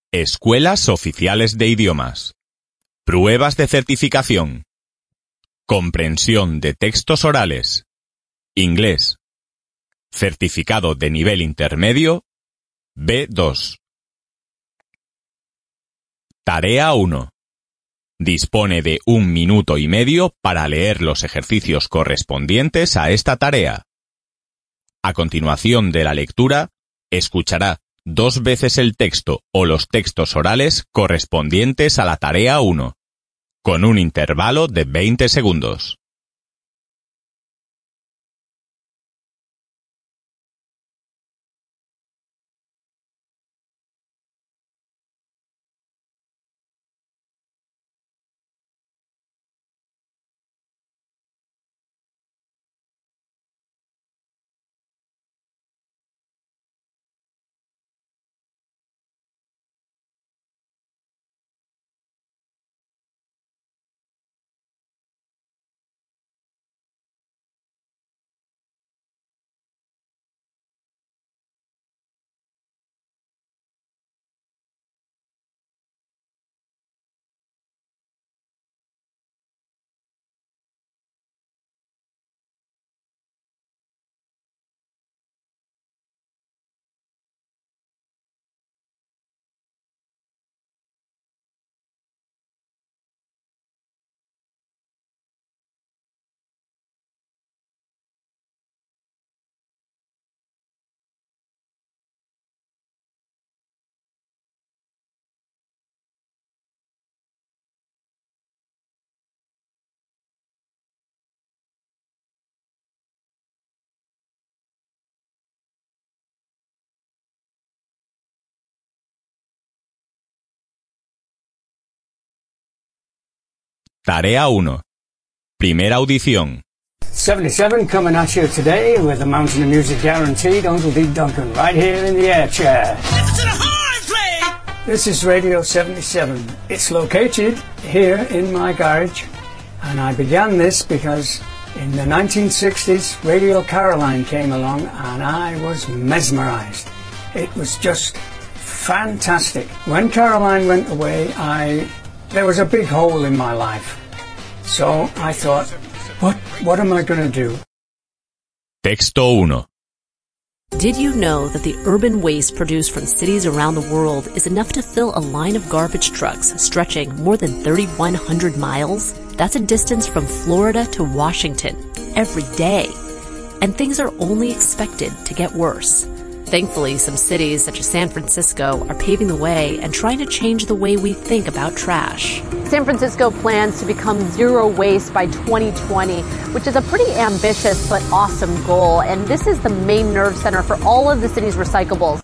Escuelas oficiales de idiomas. Pruebas de certificación. Comprensión de textos orales. Inglés. Certificado de nivel intermedio B2. Tarea 1. Dispone de 1 minuto y medio para leer los ejercicios correspondientes a esta tarea. A continuación de la lectura, escuchará 2 veces el texto o los textos orales correspondientes a la tarea 1, con un intervalo de 20 segundos. Tarea 1. Primera audición. 77 coming at you today with a Mountain of Music guaranteed. Uncle D. Duncan right here in the air chair. This is Radio 77. It's located here in my garage, and I began this because in the 1960s Radio Caroline came along and I was mesmerized. It was just fantastic. When Caroline went away, there was a big hole in my life. So I thought, what am I going to do? Texto 1. Did you know that the urban waste produced from cities around the world is enough to fill a line of garbage trucks stretching more than 3,100 miles? That's a distance from Florida to Washington every day. And things are only expected to get worse. Thankfully, some cities such as San Francisco are paving the way and trying to change the way we think about trash. San Francisco plans to become zero waste by 2020, which is a pretty ambitious but awesome goal. And this is the main nerve center for all of the city's recyclables.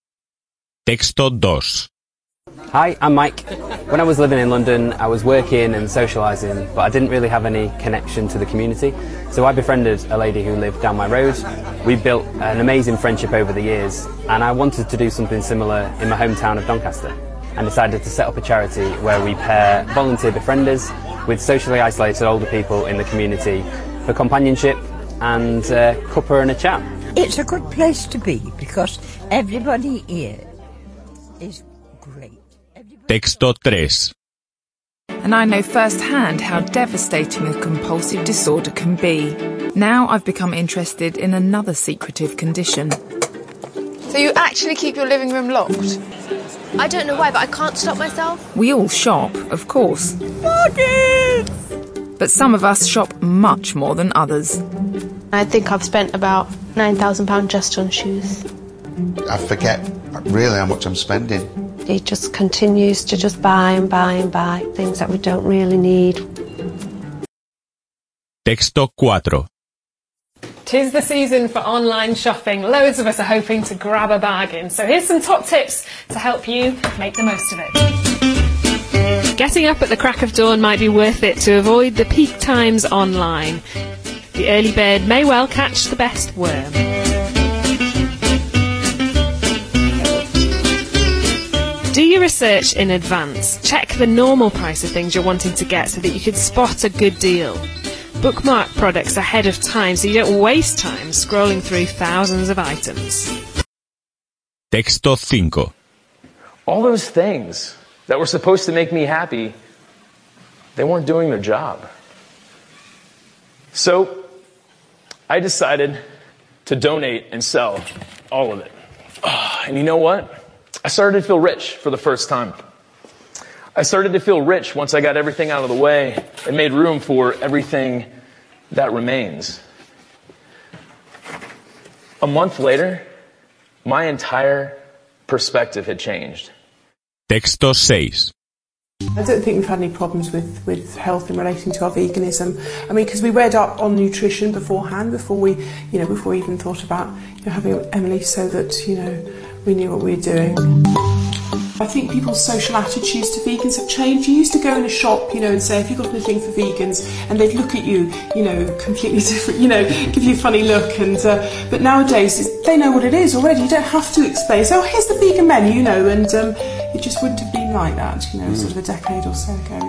Texto 2. Hi, I'm Mike. When I was living in London, I was working and socialising, but I didn't really have any connection to the community. So I befriended a lady who lived down my road. We built an amazing friendship over the years, and I wanted to do something similar in my hometown of Doncaster, and decided to set up a charity where we pair volunteer befrienders with socially isolated older people in the community for companionship and cuppa and a chat. It's a good place to be because everybody here is great. Texto 3. And I know firsthand how devastating a compulsive disorder can be. Now I've become interested in another secretive condition. So you actually keep your living room locked? I don't know why, but I can't stop myself. We all shop, of course. Pockets! But some of us shop much more than others. I think I've spent about £9,000 just on shoes. I forget really how much I'm spending. He just continues to just buy and buy and buy things that we don't really need. Texto 4. 'Tis the season for online shopping. Loads of us are hoping to grab a bargain. So here's some top tips to help you make the most of it. Getting up at the crack of dawn might be worth it to avoid the peak times online. The early bird may well catch the best worm. Do your research in advance. Check the normal price of things you're wanting to get so that you can spot a good deal. Bookmark products ahead of time so you don't waste time scrolling through thousands of items. Texto 5. all those things that were supposed to make me happy, they weren't doing their job. So I decided to donate and sell all of it. And you know what? I started to feel rich for the first time. I started to feel rich once I got everything out of the way and made room for everything that remains. A month later, my entire perspective had changed. Texto 6. I don't think we've had any problems with health in relating to our veganism. I mean, because we read up on nutrition beforehand, before we even thought about having Emily, so that we knew what we were doing. I think people's social attitudes to vegans have changed. You used to go in a shop, and say, "Have you got anything for vegans?" And they'd look at you, completely different, give you a funny look. And but nowadays, they know what it is already. You don't have to explain. So, here's the vegan menu, and it just wouldn't have been like that, sort of a decade or so ago.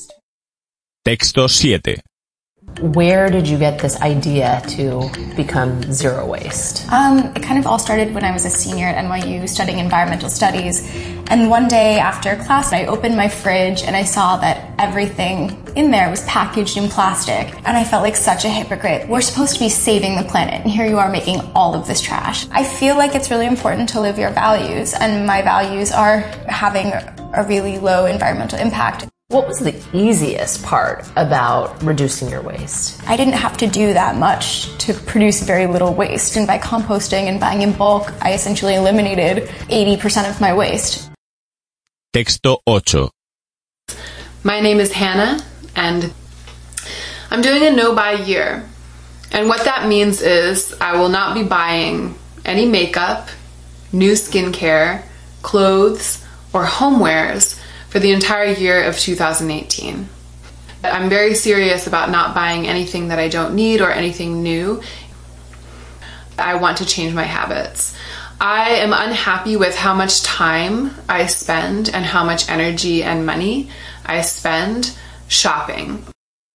Texto 7. Where did you get this idea to become zero waste? It kind of all started when I was a senior at NYU studying environmental studies. And one day after class, I opened my fridge and I saw that everything in there was packaged in plastic. And I felt like such a hypocrite. We're supposed to be saving the planet, and here you are making all of this trash. I feel like it's really important to live your values, and my values are having a really low environmental impact. What was the easiest part about reducing your waste? I didn't have to do that much to produce very little waste. And by composting and buying in bulk, I essentially eliminated 80% of my waste. Texto 8. My name is Hannah, and I'm doing a no-buy year. And what that means is I will not be buying any makeup, new skincare, clothes, or homewares for the entire year of 2018. I'm very serious about not buying anything that I don't need or anything new. I want to change my habits. I am unhappy with how much time I spend and how much energy and money I spend shopping.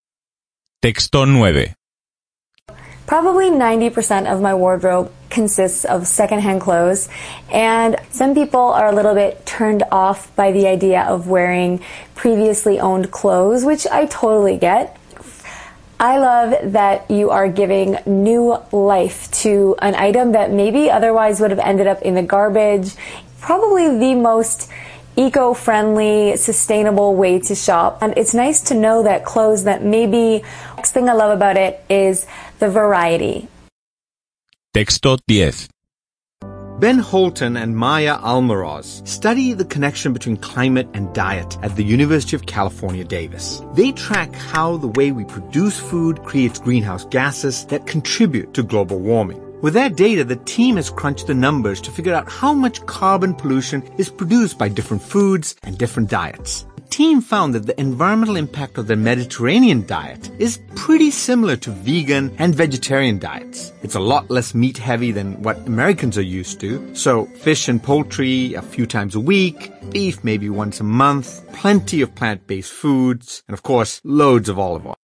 Texto 9. Probably 90% of my wardrobe consists of secondhand clothes, and some people are a little bit turned off by the idea of wearing previously owned clothes, which I totally get. I love that you are giving new life to an item that maybe otherwise would have ended up in the garbage. Probably the most eco-friendly, sustainable way to shop. And it's nice to know that clothes that maybe, next thing I love about it is the variety. Texto 10. Ben Holton and Maya Almaraz study the connection between climate and diet at the University of California, Davis. They track how the way we produce food creates greenhouse gases that contribute to global warming. With that data, the team has crunched the numbers to figure out how much carbon pollution is produced by different foods and different diets. The team found that the environmental impact of the Mediterranean diet is pretty similar to vegan and vegetarian diets. It's a lot less meat heavy than what Americans are used to. So fish and poultry a few times a week, beef maybe once a month, plenty of plant-based foods, and of course, loads of olive oil.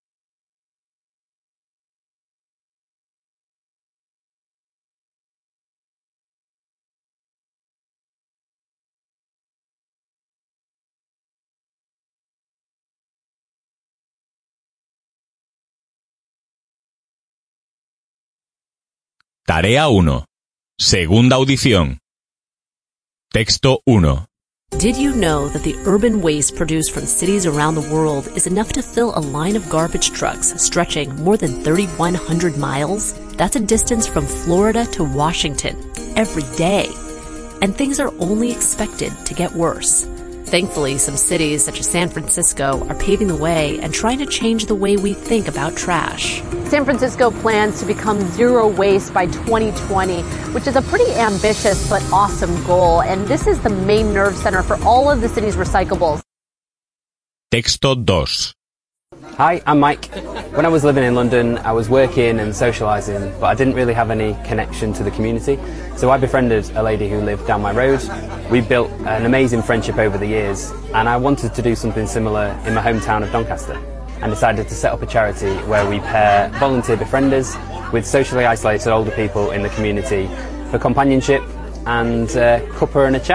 Tarea 1. Segunda audición. Texto 1. Did you know that the urban waste produced from cities around the world is enough to fill a line of garbage trucks stretching more than 3,100 miles? That's a distance from Florida to Washington every day. And things are only expected to get worse. Thankfully, some cities such as San Francisco are paving the way and trying to change the way we think about trash. San Francisco plans to become zero waste by 2020, which is a pretty ambitious but awesome goal. And this is the main nerve center for all of the city's recyclables. Texto 2. Hi, I'm Mike. When I was living in London, I was working and socialising, but I didn't really have any connection to the community. So I befriended a lady who lived down my road. We built an amazing friendship over the years, and I wanted to do something similar in my hometown of Doncaster, and decided to set up a charity where we pair volunteer befrienders with socially isolated older people in the community for companionship and cuppa and a chat.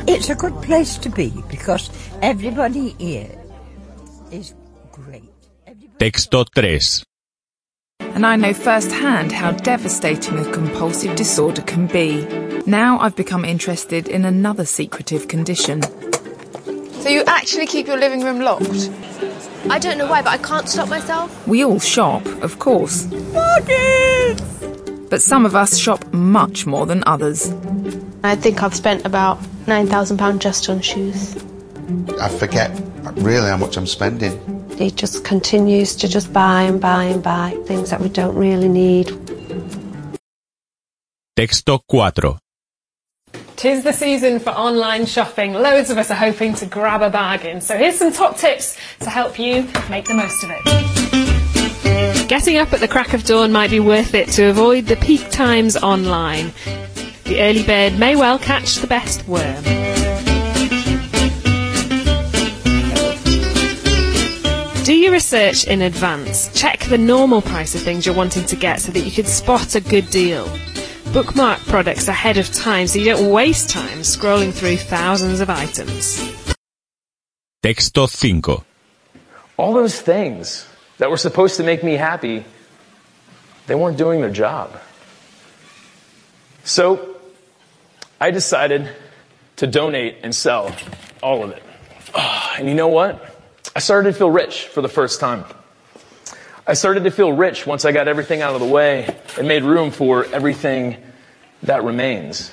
It's a good place to be because everybody here is great. Texto 3. And I know firsthand how devastating a compulsive disorder can be. Now I've become interested in another secretive condition. So you actually keep your living room locked? I don't know why, but I can't stop myself. We all shop, of course. Pockets! But some of us shop much more than others. I think I've spent about £9,000 just on shoes. I forget really how much I'm spending. He just continues to just buy and buy and buy things that we don't really need. Texto 4. 'Tis the season for online shopping. Loads of us are hoping to grab a bargain. So here's some top tips to help you make the most of it. Getting up at the crack of dawn might be worth it to avoid the peak times online. The early bird may well catch the best worm. Do your research in advance. Check the normal price of things you're wanting to get so that you can spot a good deal. Bookmark products ahead of time so you don't waste time scrolling through thousands of items. Texto 5. All those things that were supposed to make me happy, they weren't doing their job. So I decided to donate and sell all of it. And you know what? I started to feel rich for the first time. I started to feel rich once I got everything out of the way and made room for everything that remains.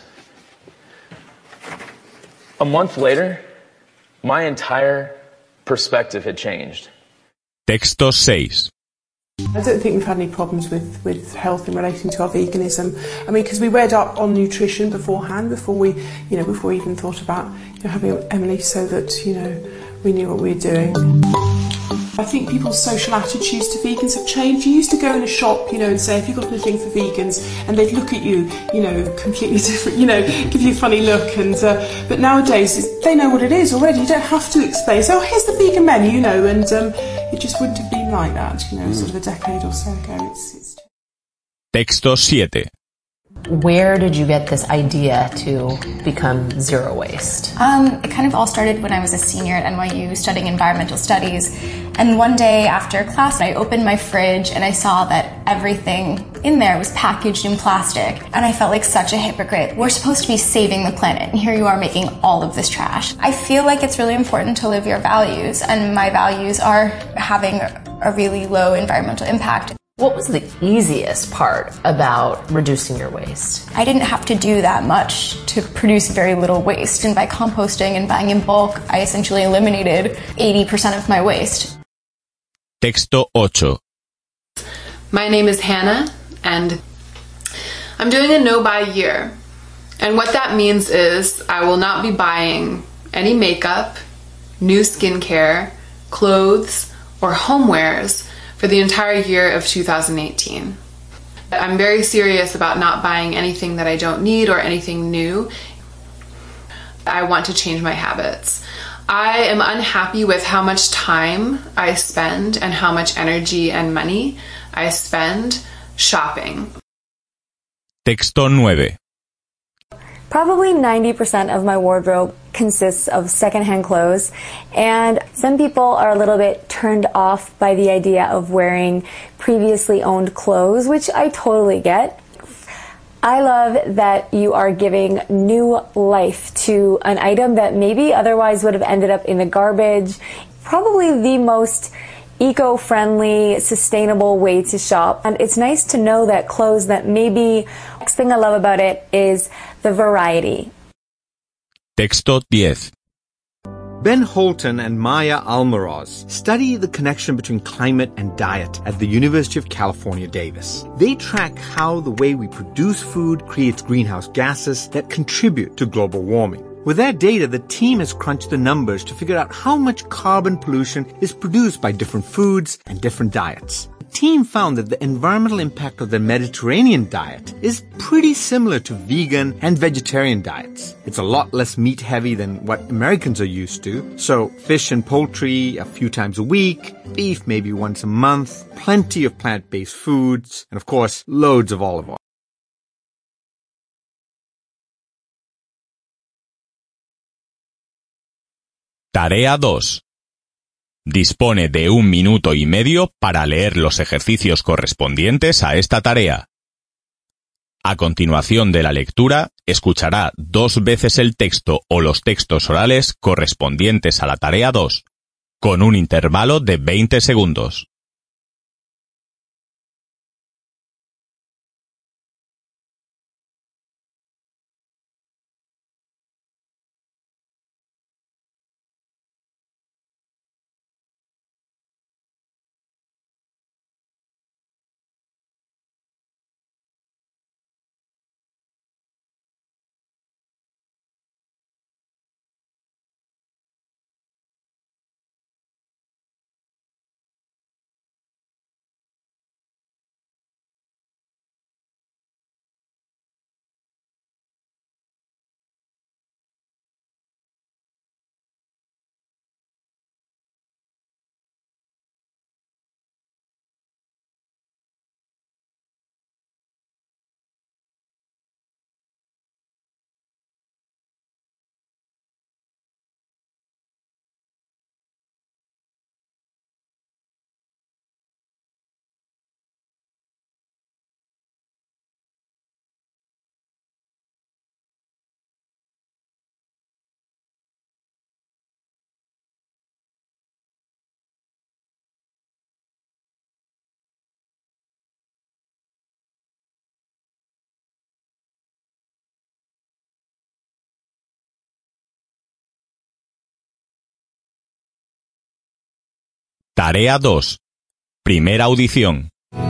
A month later, my entire perspective had changed. Texto 6. I don't think we've had any problems with health in relation to our veganism. I mean, because we read up on nutrition beforehand, before we even thought about having Emily, so that we knew what we were doing. I think people's social attitudes to vegans have changed. You used to go in a shop, and say, "Have you got anything for vegans?" And they'd look at you, completely different, give you a funny look. And but nowadays, they know what it is already. You don't have to explain. So, here's the vegan menu, and it just wouldn't have been like that, sort of a decade or so ago. It's Texto 7. Where did you get this idea to become zero waste? It kind of all started when I was a senior at NYU studying environmental studies. And one day after class, I opened my fridge and I saw that everything in there was packaged in plastic. And I felt like such a hypocrite. We're supposed to be saving the planet, and here you are making all of this trash. I feel like it's really important to live your values, and my values are having a really low environmental impact. What was the easiest part about reducing your waste? I didn't have to do that much to produce very little waste. And by composting and buying in bulk, I essentially eliminated 80% of my waste. Texto 8. My name is Hannah, and I'm doing a no-buy year. And what that means is I will not be buying any makeup, new skincare, clothes, or homewares for the entire year of 2018. I'm very serious about not buying anything that I don't need or anything new. I want to change my habits. I am unhappy with how much time I spend and how much energy and money I spend shopping. Texto 9. Probably 90% of my wardrobe consists of secondhand clothes, and some people are a little bit turned off by the idea of wearing previously owned clothes, which I totally get. I love that you are giving new life to an item that maybe otherwise would have ended up in the garbage. Probably the most eco-friendly, sustainable way to shop. And it's nice to know that clothes that maybe, next thing I love about it is the variety. Texto 10. Ben Holton and Maya Almaraz study the connection between climate and diet at the University of California, Davis. They track how the way we produce food creates greenhouse gases that contribute to global warming. With their data, the team has crunched the numbers to figure out how much carbon pollution is produced by different foods and different diets. The team found that the environmental impact of the Mediterranean diet is pretty similar to vegan and vegetarian diets. It's a lot less meat heavy than what Americans are used to. So fish and poultry a few times a week, beef maybe once a month, plenty of plant-based foods, and of course, loads of olive oil. Tarea 2. Dispone de 1 minuto y medio para leer los ejercicios correspondientes a esta tarea. A continuación de la lectura, escuchará 2 veces el texto o los textos orales correspondientes a la tarea 2, con un intervalo de 20 segundos. Tarea 2. Primera audición.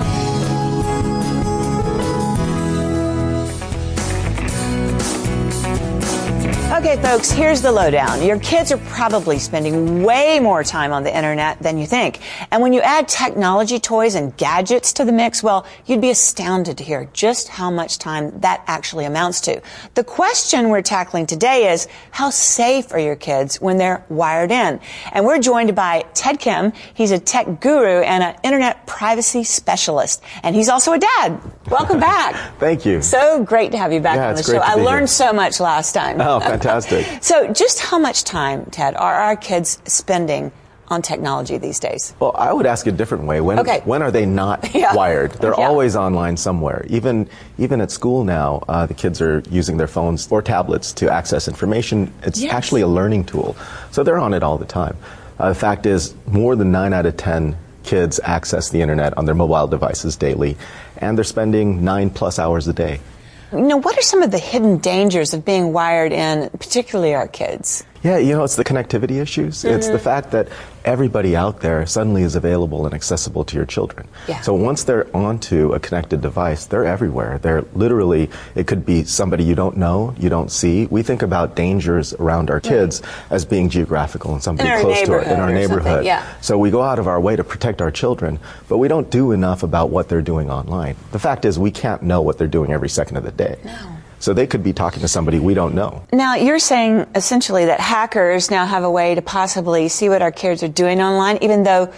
Okay, folks, here's the lowdown. Your kids are probably spending way more time on the internet than you think. And when you add technology toys and gadgets to the mix, well, you'd be astounded to hear just how much time that actually amounts to. The question we're tackling today is, how safe are your kids when they're wired in? And we're joined by Ted Kim. He's a tech guru and an internet privacy specialist. And he's also a dad. Welcome back. Thank you. So great to have you back on the show. I learned so much last time. Oh, fantastic. So just how much time, Ted, are our kids spending on technology these days? Well, I would ask a different way. When are they not wired? They're always online somewhere. Even at school now, the kids are using their phones or tablets to access information. It's actually a learning tool. So they're on it all the time. The fact is, more than 9 out of 10 kids access the internet on their mobile devices daily, and they're spending 9+ hours a day. You know, what are some of the hidden dangers of being wired in, particularly our kids? Yeah, it's the connectivity issues. It's the fact that everybody out there suddenly is available and accessible to your children. So once they're onto a connected device, they're everywhere. They're literally, it could be somebody you don't know, you don't see. We think about dangers around our kids as being geographical and somebody close to it in our neighborhood. So we go out of our way to protect our children, but we don't do enough about what they're doing online. The fact is, we can't know what they're doing every second of the day. So they could be talking to somebody we don't know. Now, you're saying essentially that hackers now have a way to possibly see what our kids are doing online, even though,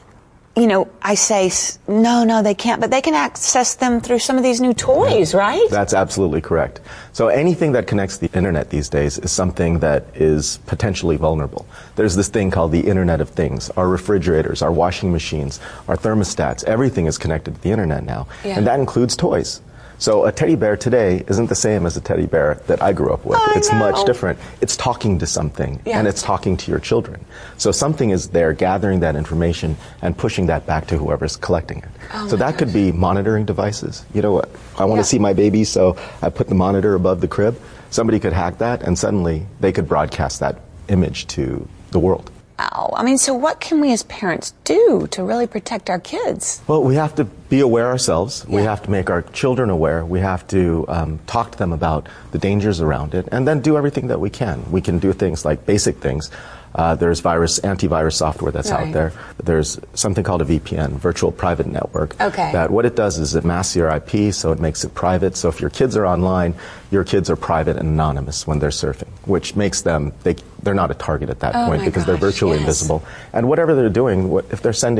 I say, no, they can't, but they can access them through some of these new toys, right? That's absolutely correct. So anything that connects the internet these days is something that is potentially vulnerable. There's this thing called the Internet of Things. Our refrigerators, our washing machines, our thermostats, everything is connected to the internet now. And that includes toys. So a teddy bear today isn't the same as a teddy bear that I grew up with. It's much different. It's talking to something, and it's talking to your children. So something is there gathering that information and pushing that back to whoever's collecting it. So that could be monitoring devices. I want to see my baby, so I put the monitor above the crib. Somebody could hack that, and suddenly they could broadcast that image to the world. So what can we as parents do to really protect our kids? Well, we have to be aware ourselves. We have to make our children aware. We have to talk to them about the dangers around it, and then do everything that we can. We can do things like basic things. There's antivirus software that's out there. There's something called a VPN, Virtual Private Network. That what it does is it masks your IP, so it makes it private. So if your kids are online, your kids are private and anonymous when they're surfing, which makes them, they're not a target at that point because they're virtually invisible. And whatever they're doing, if they're sending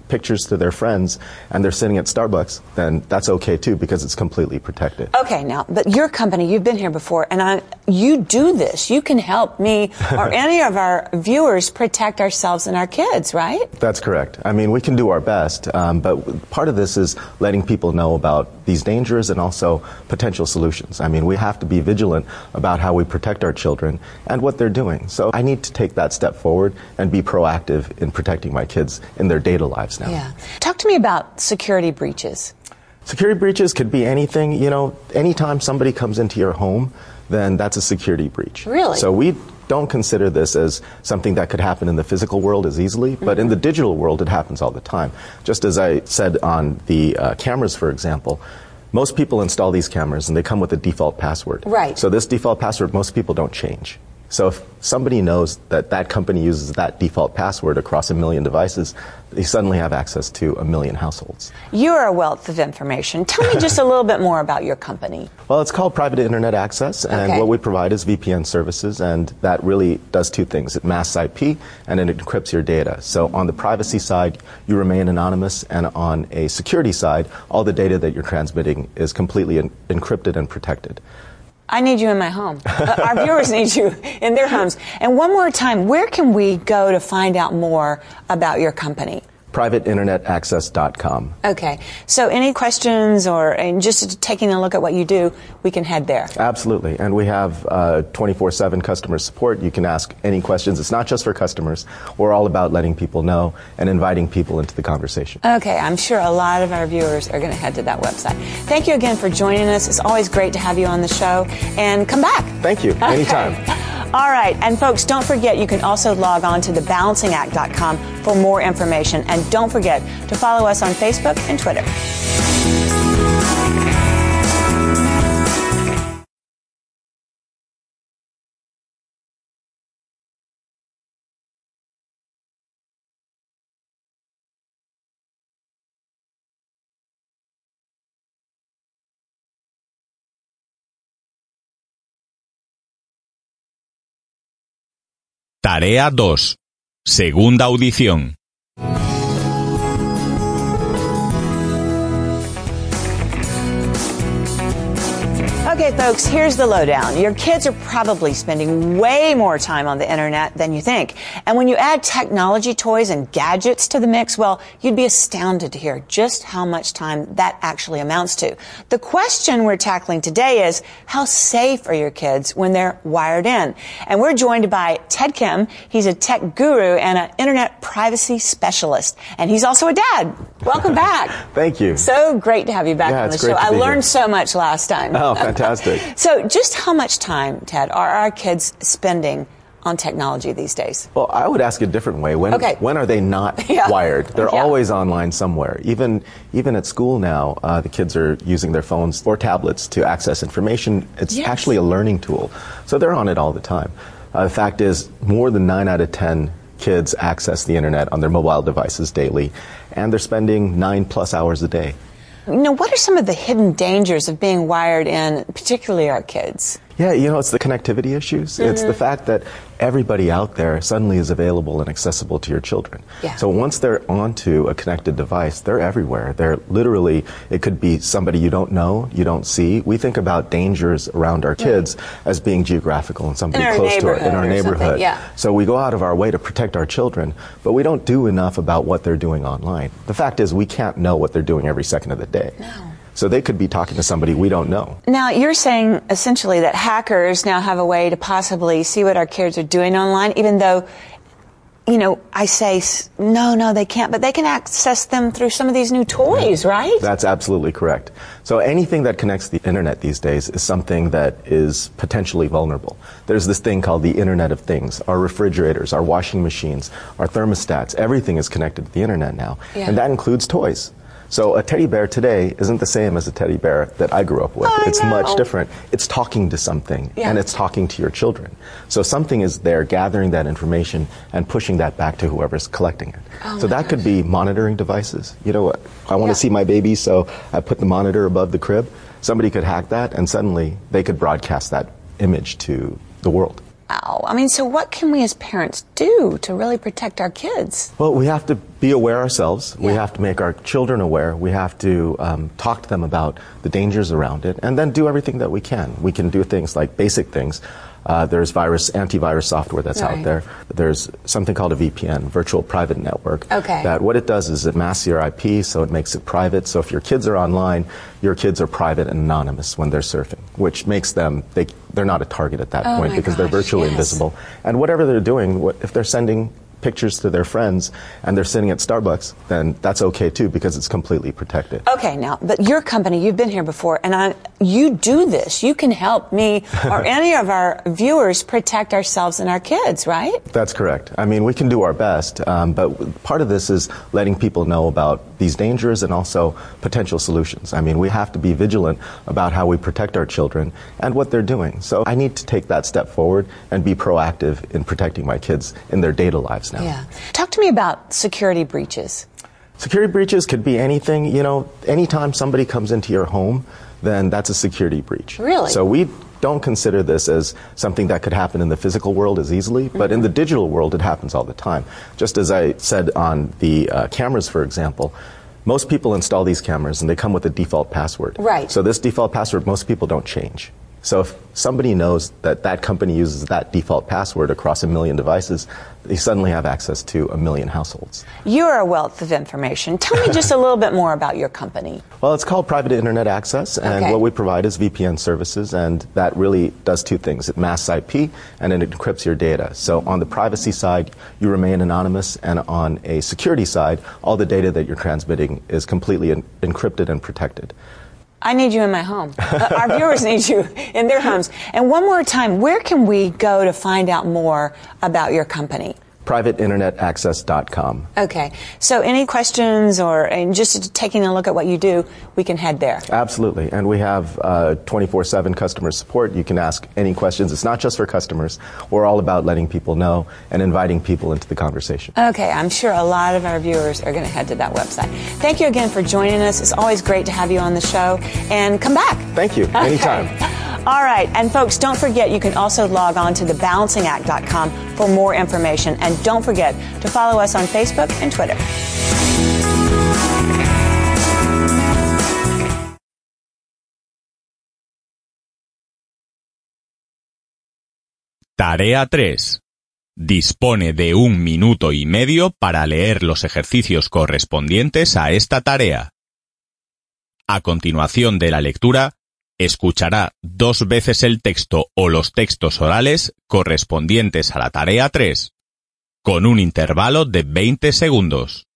pictures to their friends and they're sitting at Starbucks, then that's okay too because it's completely protected. Okay, now, but your company, you've been here before, and you do this. You can help me or any of our viewers protect ourselves and our kids, right? That's correct. I mean, we can do our best, but part of this is letting people know about these dangers and also potential solutions. I mean, we have to be vigilant about how we protect our children and what they're doing. So I need to take that step forward and be proactive in protecting my kids in their data lives now. Yeah. Talk to me about security breaches. Security breaches could be anything. You know, anytime somebody comes into your home, then that's a security breach. Really? So we don't consider this as something that could happen in the physical world as easily, but in the digital world it happens all the time. Just as I said on the cameras, for example, most people install these cameras and they come with a default password. Right. So this default password most people don't change. So if somebody knows that that company uses that default password across 1 million devices, they suddenly have access to 1 million households. You are a wealth of information. Tell me just a little bit more about your company. Well, it's called Private Internet Access, and what we provide is VPN services, and that really does two things. It masks IP, and it encrypts your data. So on the privacy side, you remain anonymous, and on a security side, all the data that you're transmitting is completely encrypted and protected. I need you in my home. Our viewers need you in their homes. And one more time, where can we go to find out more about your company? PrivateInternetAccess.com. Okay. So any questions or just taking a look at what you do, we can head there. Absolutely. And we have 24/7 customer support. You can ask any questions. It's not just for customers. We're all about letting people know and inviting people into the conversation. Okay. I'm sure a lot of our viewers are going to head to that website. Thank you again for joining us. It's always great to have you on the show. And come back. Thank you. Anytime. All right. And folks, don't forget you can also log on to thebalancingact.com for more information. And don't forget to follow us on Facebook and Twitter. Tarea 2. Segunda audición. Okay, folks, here's the lowdown. Your kids are probably spending way more time on the internet than you think. And when you add technology toys and gadgets to the mix, well, you'd be astounded to hear just how much time that actually amounts to. The question we're tackling today is, how safe are your kids when they're wired in? And we're joined by Ted Kim. He's a tech guru and an internet privacy specialist. And he's also a dad. Welcome back. Thank you. So great to have you back on the show. I learned so much last time. Oh, fantastic. So just how much time, Ted, are our kids spending on technology these days? Well, I would ask a different way. When are they not wired? They're always online somewhere. Even at school now, the kids are using their phones or tablets to access information. It's actually a learning tool. So they're on it all the time. The fact is, more than 9 out of 10 kids access the internet on their mobile devices daily, and they're spending 9+ hours a day. You know, what are some of the hidden dangers of being wired in, particularly our kids? Yeah, you know, it's the connectivity issues. It's the fact that everybody out there suddenly is available and accessible to your children. Yeah. So once they're onto a connected device, they're everywhere. They're literally, it could be somebody you don't know, you don't see. We think about dangers around our kids as being geographical and somebody close to it in our neighborhood. So we go out of our way to protect our children, but we don't do enough about what they're doing online. The fact is, we can't know what they're doing every second of the day. No. So they could be talking to somebody we don't know. Now, you're saying essentially that hackers now have a way to possibly see what our kids are doing online, even though, you know, I say, no, they can't, but they can access them through some of these new toys, right? That's absolutely correct. So anything that connects the internet these days is something that is potentially vulnerable. There's this thing called the Internet of Things. Our refrigerators, our washing machines, our thermostats, everything is connected to the internet now. Yeah. And that includes toys. So a teddy bear today isn't the same as a teddy bear that I grew up with. It's much different. It's talking to something, and it's talking to your children. So something is there gathering that information and pushing that back to whoever's collecting it. So that could be monitoring devices. You know, I want to see my baby, so I put the monitor above the crib. Somebody could hack that, and suddenly they could broadcast that image to the world. Wow. I mean, so what can we as parents do to really protect our kids? Well, we have to be aware ourselves. Yeah. We have to make our children aware. We have to talk to them about the dangers around it, and then do everything that we can. We can do things like basic things. There's antivirus software that's out there. There's something called a VPN, virtual private network. Okay. That what it does is it masks your IP, so it makes it private. So if your kids are online, your kids are private and anonymous when they're surfing, which makes them, they're not a target at that point because they're virtually invisible. And whatever they're doing, if they're sending pictures to their friends and they're sitting at Starbucks, then that's okay too because it's completely protected. Okay, now, but your company, you've been here before, and you do this. You can help me or any of our viewers protect ourselves and our kids, right? That's correct. I mean, we can do our best, but part of this is letting people know about these dangers and also potential solutions. I mean, we have to be vigilant about how we protect our children and what they're doing. So I need to take that step forward and be proactive in protecting my kids in their data lives now. Yeah. Talk to me about security breaches. Security breaches could be anything. You know, anytime somebody comes into your home, then that's a security breach. Really? So we don't consider this as something that could happen in the physical world as easily, but in the digital world it happens all the time. Just as I said on the cameras, for example, most people install these cameras and they come with a default password. Right. So this default password most people don't change. So if somebody knows that that company uses that default password across 1 million devices, they suddenly have access to 1 million households. You're a wealth of information. Tell me just a little bit more about your company. Well, it's called Private Internet Access, and what we provide is VPN services, and that really does two things. It masks IP, and it encrypts your data. So on the privacy side, you remain anonymous, and on a security side, all the data that you're transmitting is completely encrypted and protected. I need you in my home. Our viewers need you in their homes. And one more time, where can we go to find out more about your company? PrivateInternetAccess.com. Okay. So any questions and just taking a look at what you do, we can head there. Absolutely. And we have 24/7 customer support. You can ask any questions. It's not just for customers. We're all about letting people know and inviting people into the conversation. Okay. I'm sure a lot of our viewers are going to head to that website. Thank you again for joining us. It's always great to have you on the show. And come back. Thank you. Anytime. All right. And folks, don't forget you can also log on to thebalancingact.com for more information. And don't forget to follow us on Facebook and Twitter. Tarea 3. Dispone de 1 minuto y medio para leer los ejercicios correspondientes a esta tarea. A continuación de la lectura, escuchará 2 veces el texto o los textos orales correspondientes a la tarea 3, con un intervalo de 20 segundos.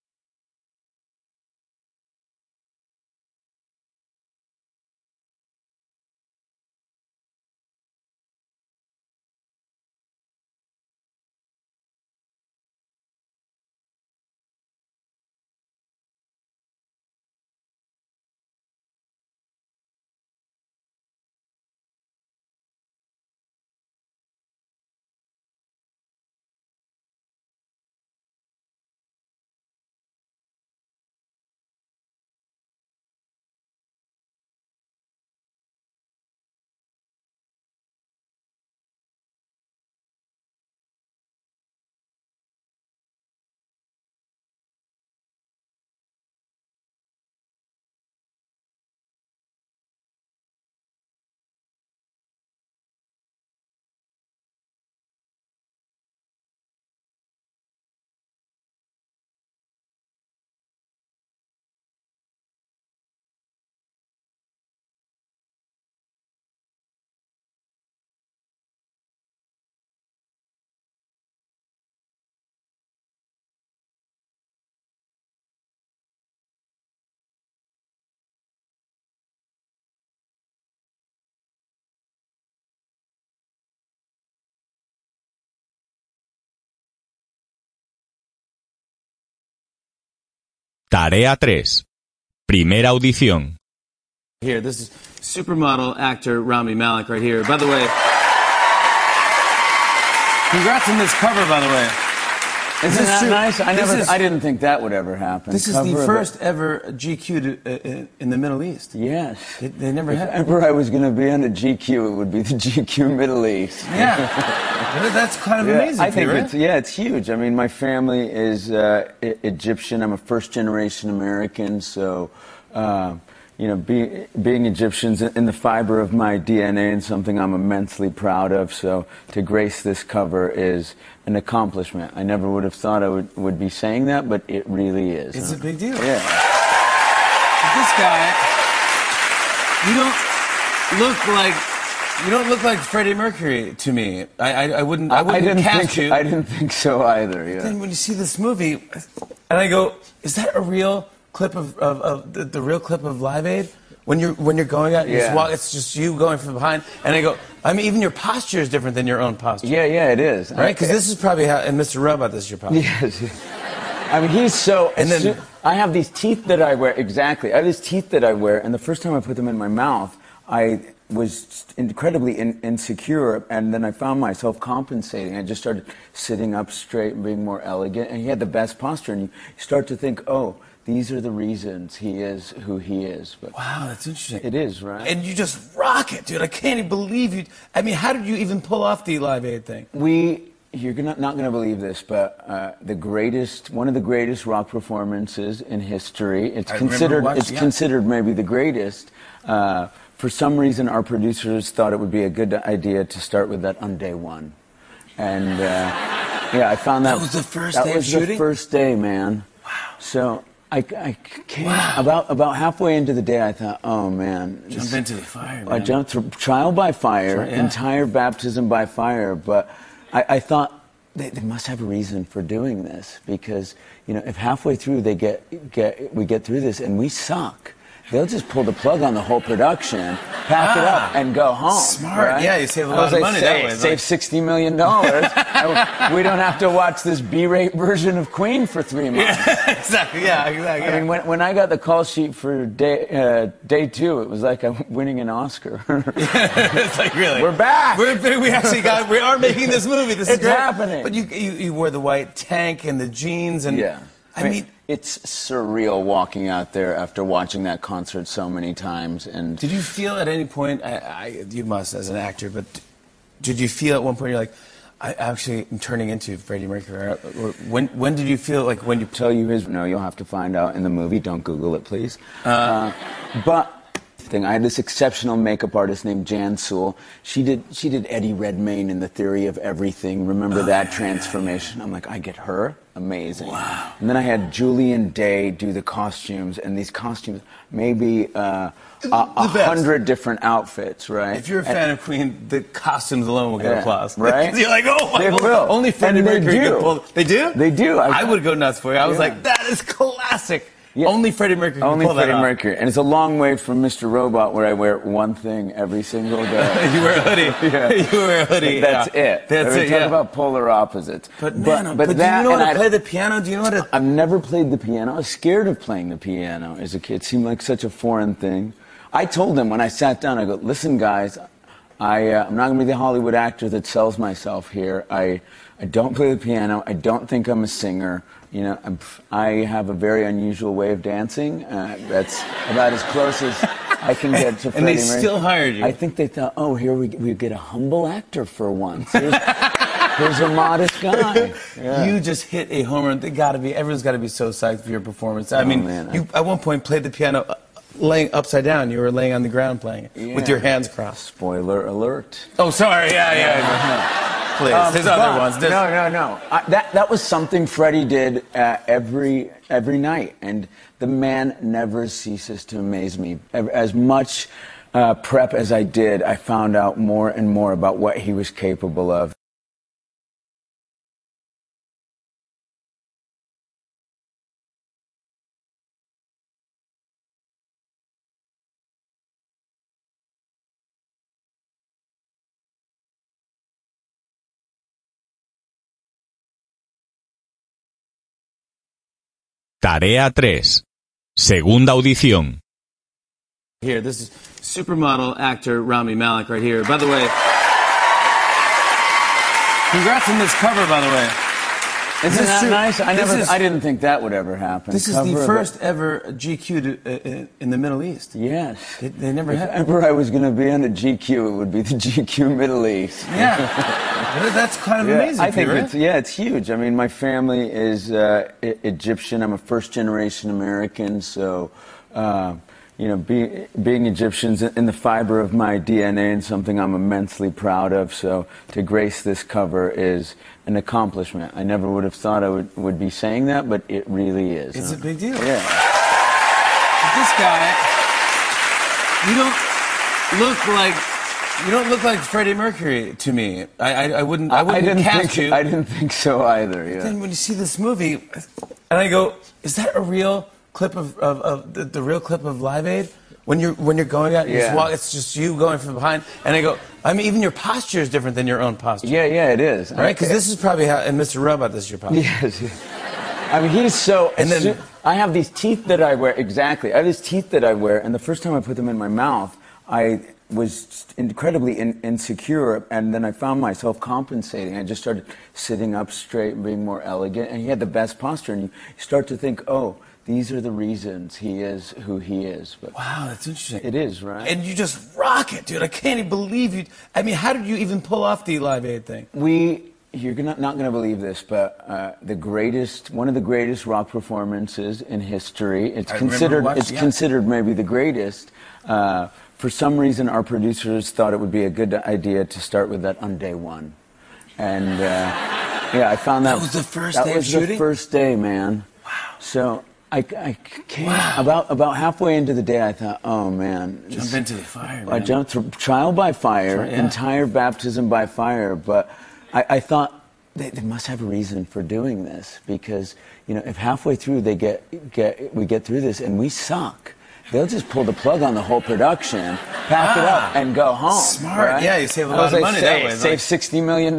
Tarea 3. Primera audición. Here, this is supermodel actor Rami Malek right here. By the way, congrats on this cover, by the way. Isn't that nice? I didn't think that would ever happen. This is the first ever GQ in the Middle East. Yes. They never had. If ever I was going to be on a GQ, it would be the GQ Middle East. Yeah. That's kind of amazing. I think right? it's huge. I mean, my family is Egyptian. I'm a first-generation American, so being Egyptian's in the fiber of my DNA and something I'm immensely proud of. So to grace this cover is an accomplishment. I never would have thought I would be saying that, but it really is. It's a big deal. Yeah. This guy, you don't look like Freddie Mercury to me. I wouldn't cast you. I didn't think so either. Yeah. Then when you see this movie, and I go, is that a real clip of the real clip of Live Aid? When you're going out, it's just you going from behind, and I go, I mean, even your posture is different than your own posture. Yeah, it is. Right? Because this is probably how, in Mr. Robot, this is your posture. Yes. I mean, he's so... And then I have these teeth that I wear, exactly. I have these teeth that I wear, and the first time I put them in my mouth, I was incredibly insecure, and then I found myself compensating. I just started sitting up straight and being more elegant, and he had the best posture, and you start to think, oh, these are the reasons he is who he is. But wow, that's interesting. It is, right? And you just rock it, dude. I can't even believe you. I mean, how did you even pull off the Live Aid thing? You're not going to believe this, but one of the greatest rock performances in history. It's considered maybe the greatest. For some reason, our producers thought it would be a good idea to start with that on day one. And I found that was the first day of shooting? That was the first day, man. Wow. So I came about halfway into the day. I thought, oh man, jump into the fire. Man. I jumped through trial by fire, entire baptism by fire. But I thought they must have a reason for doing this, because if halfway through we get through this and we suck, they'll just pull the plug on the whole production, pack it up, and go home. Smart, right? Yeah, you save a lot of money that way. Save $60 million. We don't have to watch this B-rate version of Queen for 3 months. Yeah, exactly. I mean, when I got the call sheet for day 2, it was like I'm winning an Oscar. It's like, really? We're back. We are making this movie. This is great. Happening. But you wore the white tank and the jeans and I mean, it's surreal walking out there after watching that concert so many times. And did you feel at any point? You must, as an actor, but did you feel at one point you're like, I actually am turning into Freddie Mercury? Or when did you feel like when you tell you his? No, you'll have to find out in the movie. Don't Google it, please. But. I had this exceptional makeup artist named Jan Sewell. She did Eddie Redmayne in The Theory of Everything. Remember that transformation? I'm like, I get her? Amazing. Wow. And then I had Julian Day do the costumes, and these costumes, maybe 100 different outfits, right? If you're a fan of Queen, the costumes alone will get applause. Right? You're like, oh my God. Will. Only Freddie Mercury could pull. They do? They do. I would go nuts for you. I was like, that is classic. Yeah. Only Freddie Mercury can pull that off. Only Freddie Mercury. And it's a long way from Mr. Robot, where I wear one thing every single day. You wear a hoodie. You wear a hoodie. That's it. We talk about polar opposites. But do you know how to play the piano? Do you know how to... I've never played the piano. I was scared of playing the piano as a kid. It seemed like such a foreign thing. I told them when I sat down, I go, listen, guys, I'm not going to be the Hollywood actor that sells myself here. I don't play the piano. I don't think I'm a singer. I have a very unusual way of dancing. That's about as close as I can get to Freddie And they Mercury. still hired you. I think they thought, oh, here we get a humble actor for once. Here's a modest guy. Yeah. You just hit a home run. Everyone's got to be so psyched for your performance. I mean, you at one point played the piano laying upside down. You were laying on the ground playing it with your hands crossed. Spoiler alert. Oh, sorry. Yeah. Please. There's other ones. No. That was something Freddie did every night, and the man never ceases to amaze me. As much prep as I did, I found out more and more about what he was capable of. Tarea 3. Segunda audición. Here, this is supermodel actor Rami Malek right here. By the way, congrats on this cover, by the way. Isn't that nice? I didn't think that would ever happen. This is the first ever GQ in the Middle East. Yes. They never had. If ever I was going to be on a GQ, it would be the GQ Middle East. Yeah. That's kind of amazing. I think right? it's huge. I mean, my family is Egyptian. I'm a first-generation American, so being Egyptian's in the fiber of my DNA and something I'm immensely proud of. So to grace this cover is an accomplishment. I never would have thought I would be saying that, but it really is. It's a big deal. Yeah. This guy, you don't look like Freddie Mercury to me. I wouldn't cast you. I didn't think so either. Yeah. But then when you see this movie, and I go, is that a real clip of the real clip of Live Aid? When you're going out, it's just you going from behind, and I go, I mean, even your posture is different than your own posture. Yeah, it is. Right? Because this is probably how, in Mr. Robot, this is your posture. Yes. I mean, he's so. And then I have these teeth that I wear. Exactly. I have these teeth that I wear, and the first time I put them in my mouth, I was incredibly insecure, and then I found myself compensating. I just started sitting up straight and being more elegant, and he had the best posture, and you start to think, oh, these are the reasons he is who he is. But wow, that's interesting. It is, right? And you just rock it, dude. I can't even believe you. I mean, how did you even pull off the Live Aid thing? You're not going to believe this, but one of the greatest rock performances in history. It's considered maybe the greatest. For some reason, our producers thought it would be a good idea to start with that on day one, and I found that was the first day of shooting. That was the first day, man. Wow. So I came about halfway into the day. I thought, oh man, jump into the fire. Man. I jumped through trial by fire, entire baptism by fire. But I thought they must have a reason for doing this, because if halfway through we get through this and we suck, they'll just pull the plug on the whole production, pack it up, and go home. Smart. Right? Yeah, you save a lot of money that way. Save $60 million.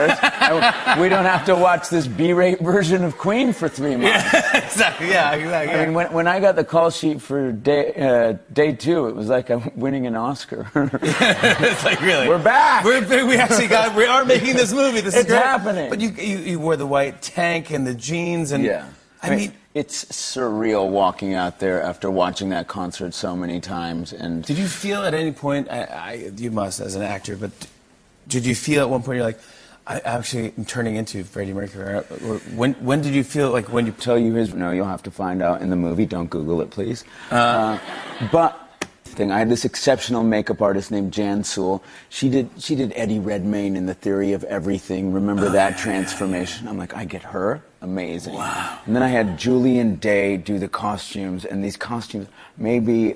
We don't have to watch this B-rate version of Queen for 3 months. Yeah, exactly. I mean, when I got the call sheet for day 2, it was like I'm winning an Oscar. It's like, really? We're back. We are making this movie. This is great. Happening. But you wore the white tank and the jeans and I mean, it's surreal walking out there after watching that concert so many times. And did you feel at any point? You must, as an actor, but did you feel at one point you're like, I actually am turning into Freddie Mercury? Or when did you feel like when you tell you his? No, you'll have to find out in the movie. Don't Google it, please. But. I had this exceptional makeup artist named Jan Sewell. She did Eddie Redmayne in The Theory of Everything. Remember that transformation? I'm like, I get her? Amazing. Wow. And then I had Julian Day do the costumes, and these costumes, maybe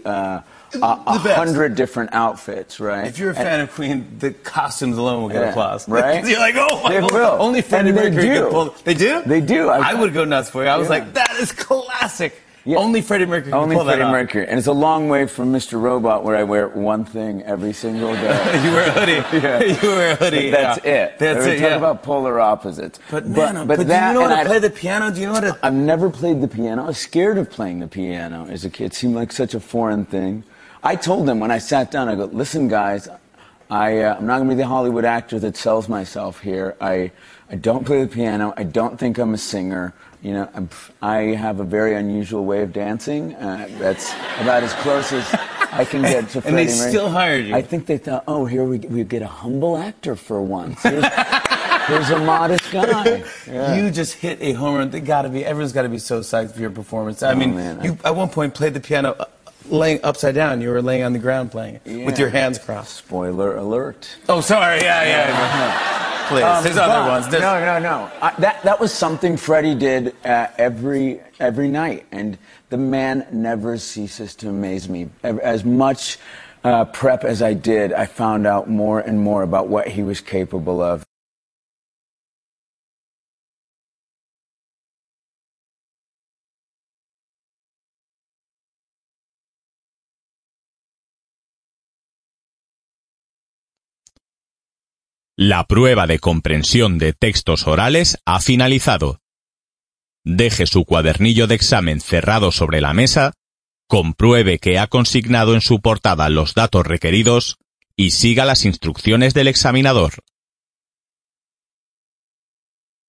100 different outfits, right? If you're a fan of Queen, the costumes alone will get applause. Right? You're like, oh my God. Will. Only Freddie Mercury can pull. They do? They do. I would go nuts for you. I was like, that is classic. Yeah. Only Freddie Mercury can pull that off. Only Freddie Mercury. And it's a long way from Mr. Robot, where I wear one thing every single day. You wear a hoodie. You wear a hoodie. That's it. Talk about polar opposites. But do you know how to play the piano? Do you know how to... I've never played the piano. I was scared of playing the piano as a kid. It seemed like such a foreign thing. I told them when I sat down, I go, listen, guys, I'm not going to be the Hollywood actor that sells myself here. I don't play the piano. I don't think I'm a singer. I have a very unusual way of dancing. That's about as close as I can get to Freddie Mercury. And they still hired you. I think they thought, oh, here we get a humble actor for once. Here's a modest guy. Yeah. You just hit a home run. Everyone's got to be so psyched for your performance. I mean, you at one point played the piano laying upside down. You were laying on the ground playing it with your hands crossed. Spoiler alert. Oh, sorry. Yeah. Please. There's other ones. No. That was something Freddie did every night, and the man never ceases to amaze me. As much prep as I did, I found out more and more about what he was capable of. La prueba de comprensión de textos orales ha finalizado. Deje su cuadernillo de examen cerrado sobre la mesa, compruebe que ha consignado en su portada los datos requeridos y siga las instrucciones del examinador.